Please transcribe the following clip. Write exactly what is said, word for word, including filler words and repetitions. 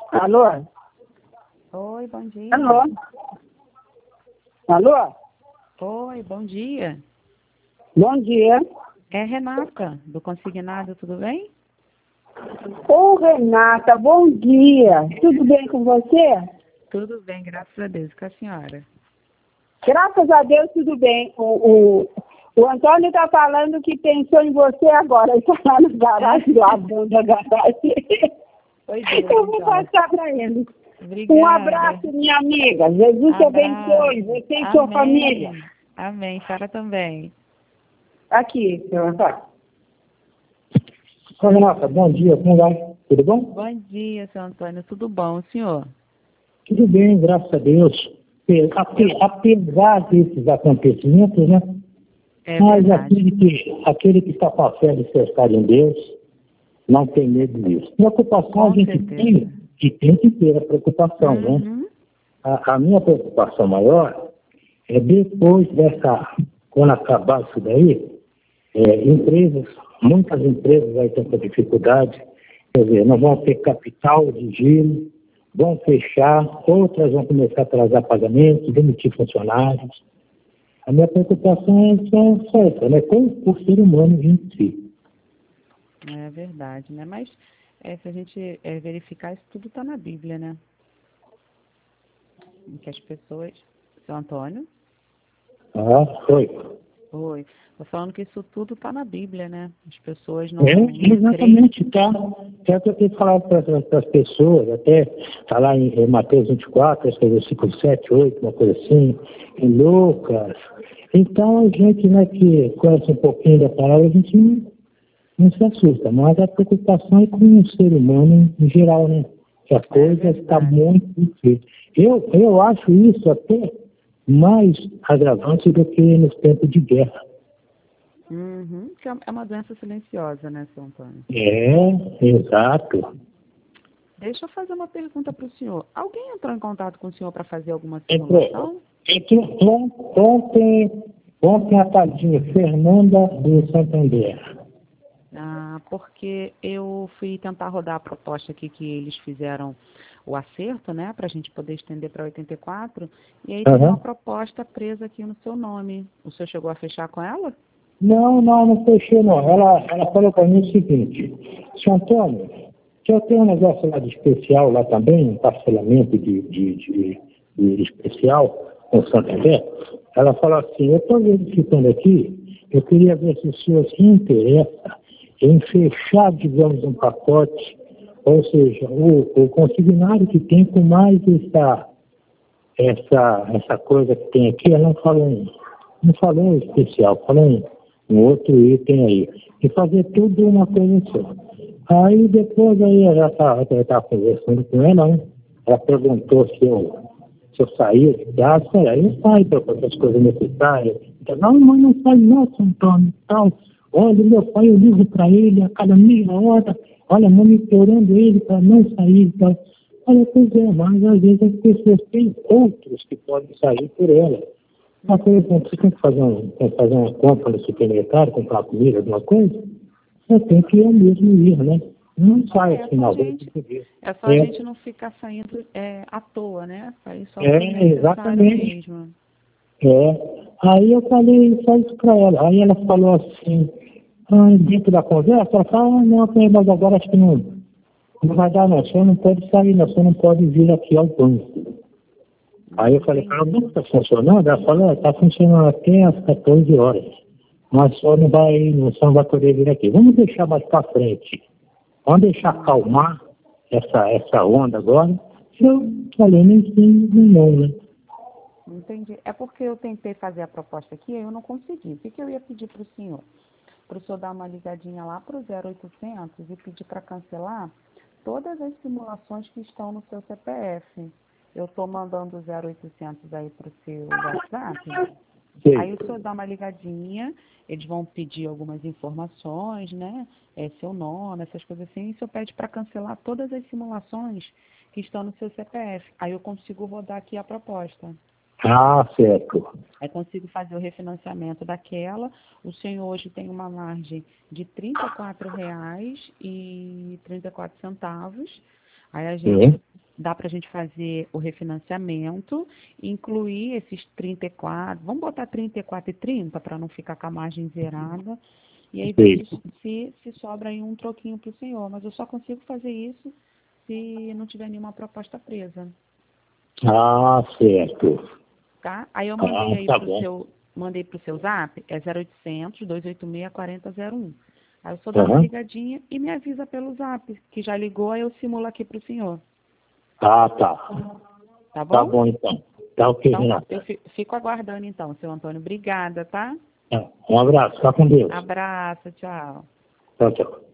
Alô? Oi, bom dia. Alô? Alô? Oi, bom dia. Bom dia. É Renata, do Consignado, tudo bem? Ô, Renata, bom dia. Tudo bem com você? Tudo bem, graças a Deus. Com a senhora? Graças a Deus, tudo bem. O, o, o Antônio está falando que pensou em você agora. Ele está lá na garagem, lavando a garagem. Oi, Deus, Eu vou então. passar para ele. Obrigada. Um abraço, minha amiga. Jesus te abençoe. Você e sua família. Amém. Senhora também. Aqui, senhor Antônio. Oi, Renata, bom dia, como vai? Tudo bom? Bom dia, seu Antônio. Tudo bom, senhor? Tudo bem, graças a Deus. Ape- Apesar desses acontecimentos, né? É Mas verdade. aquele que, aquele que está com a fé de cercar em Deus, não tem medo disso. Preocupação Com a gente certeza. tem, que tem que ter a preocupação, né? Uhum. A, a minha preocupação maior é depois dessa, quando acabar isso daí, é, empresas, muitas empresas vai ter com dificuldade, quer dizer, não vão ter capital de giro, vão fechar, outras vão começar a atrasar pagamentos, demitir funcionários. A minha preocupação é só, só essa, né? Com o ser humano em si. É verdade, né? Mas é, se a gente é, verificar, isso tudo está na Bíblia, né? Em que as pessoas... Seu Antônio? Ah, foi. Oi. Tô falando que isso tudo está na Bíblia, né? As pessoas não, É, não creem. exatamente, tá. É o que eu tenho falado para as pessoas, até tá lá em, em Mateus vinte e quatro, acho que é versículo sete, oito, uma coisa assim, em Lucas. Então a gente, né, que conhece um pouquinho da palavra, a gente não, não se assusta, mas a preocupação é com o ser humano em geral, né? Que a coisa está verdade. muito difícil. Eu, eu acho isso até mais agravante do que nos tempos de guerra. Uhum. Que é uma doença silenciosa, né, seu Antônio? É, exato. Deixa eu fazer uma pergunta para o senhor. Alguém entrou em contato com o senhor para fazer alguma Entrou. simulação? Entrou on- ontem, ontem a tadinha Fernanda do Santander. Ah, porque eu fui tentar rodar a proposta aqui que eles fizeram o acerto, né, para a gente poder estender para oitenta e quatro, e aí tem Aham. uma proposta presa aqui no seu nome. O senhor chegou a fechar com ela? Não, não, não fechei não. Ela, ela falou para mim o seguinte, seu Antônio, que eu tenho um negócio lá de especial lá também, um parcelamento de, de, de, de especial com o Santander. Ela falou assim, eu estou verificando aqui, eu queria ver se o senhor se interessa em fechar, digamos, um pacote, ou seja, o, o consignário que tem com mais essa, essa, essa coisa que tem aqui, ela não falou em, não falou em especial, falou em um outro item aí. E fazer tudo uma coisa só. Aí depois aí ela estava conversando com ela, né? Ela perguntou se eu, se eu saía de casa, aí eu saio para fazer as coisas necessárias. Então, não, mas não sai não, seu Antônio, tal. Olha, meu pai, eu ligo para ele a cada meia hora, olha, monitorando ele para não sair e tal. Olha, pois é, mas às vezes as pessoas têm outros que podem sair por ela. Uma coisa, você tem que fazer, um, tem que fazer uma compra no supermercado, comprar comida, alguma coisa, você tem que eu mesmo ir, né? Não sai É, assim, só a não. gente, é só a gente não ficar saindo é, à toa, né? Sair só É, por necessário exatamente. mesmo. É. Aí eu falei só isso para ela. Aí ela falou assim, ah, dentro da conversa, ela falou, ah, não, mas agora acho que não, não vai dar não, o senhor não pode sair, não, o senhor não pode vir aqui ao banco. Aí eu falei para ela, não está funcionando? Ela falou, está funcionando até às quatorze horas. Mas só não vai, só não vai poder vir aqui. Vamos deixar mais para frente. Vamos deixar acalmar essa, essa onda agora. Eu falei, nem sim, nem não, né? Entendi. É porque eu tentei fazer a proposta aqui e eu não consegui. O que, que eu ia pedir para o senhor? Para o senhor dar uma ligadinha lá para o zero oitocentos e pedir para cancelar todas as simulações que estão no seu C P F. Eu estou mandando o zero oitocentos aí para o seu WhatsApp. Sim. Aí o senhor dá uma ligadinha, eles vão pedir algumas informações, né? É, seu nome, essas coisas assim, e o senhor pede para cancelar todas as simulações que estão no seu C P F. Aí eu consigo rodar aqui a proposta. Ah, certo. Aí consigo fazer o refinanciamento daquela. O senhor hoje tem uma margem de trinta e quatro reais e trinta e quatro centavos. Aí a gente Sim. dá para a gente fazer o refinanciamento, incluir esses trinta e quatro, vamos botar trinta e quatro e trinta para não ficar com a margem zerada, e aí ver se, se, se sobra aí um troquinho para o senhor, mas eu só consigo fazer isso se não tiver nenhuma proposta presa. Ah, certo. Tá? Aí eu mandei Ah, aí tá pro bom. seu, mandei pro seu zap, é zero oitocentos, dois oito seis, quatro zero zero um. Aí eu só dou uma Uhum. ligadinha e me avisa pelo zap, que já ligou, aí eu simulo aqui pro senhor. Ah, tá. Tá bom? Tá bom, então. Tá ok, Então, Renata. eu fi- fico aguardando então, seu Antônio. Obrigada, tá? Tá. Um abraço. Fica com Deus. Abraço, tchau. Tchau, tchau.